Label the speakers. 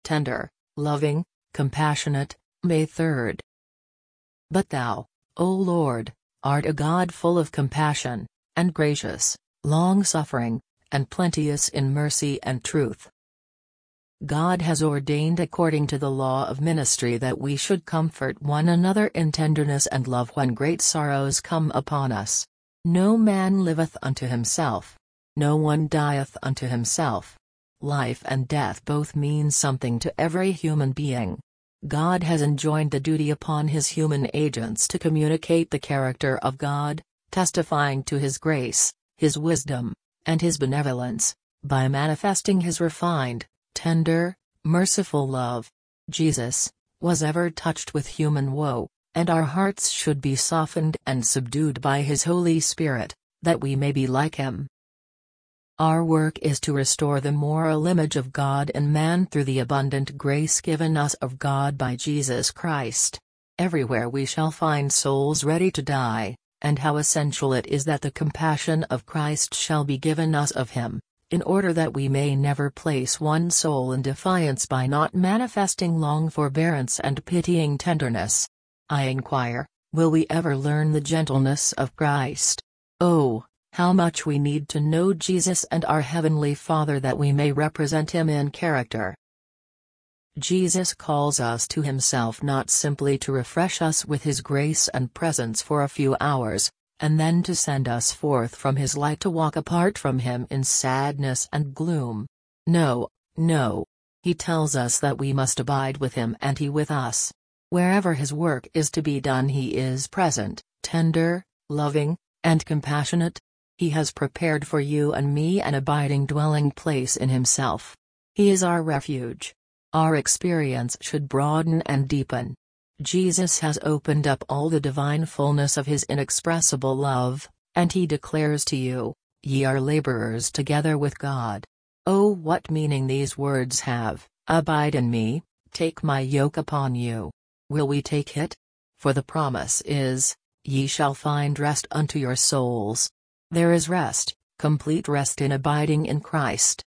Speaker 1: tender, loving, compassionate. May 3rd. But thou, O Lord, art a God full of compassion, and gracious, long-suffering, and plenteous in mercy and truth. God has ordained according to the law of ministry that we should comfort one another in tenderness and love when great sorrows come upon us. No man liveth unto himself. No one dieth unto himself. Life and death both mean something to every human being. God has enjoined the duty upon his human agents to communicate the character of God, testifying to his grace, his wisdom, and his benevolence, by manifesting his refined, tender, merciful love. Jesus was ever touched with human woe, and our hearts should be softened and subdued by his Holy Spirit, that we may be like him. Our work is to restore the moral image of God in man through the abundant grace given us of God by Jesus Christ. Everywhere we shall find souls ready to die, and how essential it is that the compassion of Christ shall be given us of him, in order that we may never place one soul in defiance by not manifesting long forbearance and pitying tenderness. I inquire, will we ever learn the gentleness of Christ? Oh, how much we need to know Jesus and our Heavenly Father that we may represent him in character. Jesus calls us to himself not simply to refresh us with his grace and presence for a few hours, and then to send us forth from his light to walk apart from him in sadness and gloom. No, no. He tells us that we must abide with him and he with us. Wherever his work is to be done he is present, tender, loving, and compassionate. He has prepared for you and me an abiding dwelling place in himself. He is our refuge. Our experience should broaden and deepen. Jesus has opened up all the divine fullness of his inexpressible love, and he declares to you, "Ye are laborers together with God." Oh, what meaning these words have! Abide in me, take my yoke upon you. Will we take it? For the promise is, "Ye shall find rest unto your souls." There is rest, complete rest in abiding in Christ.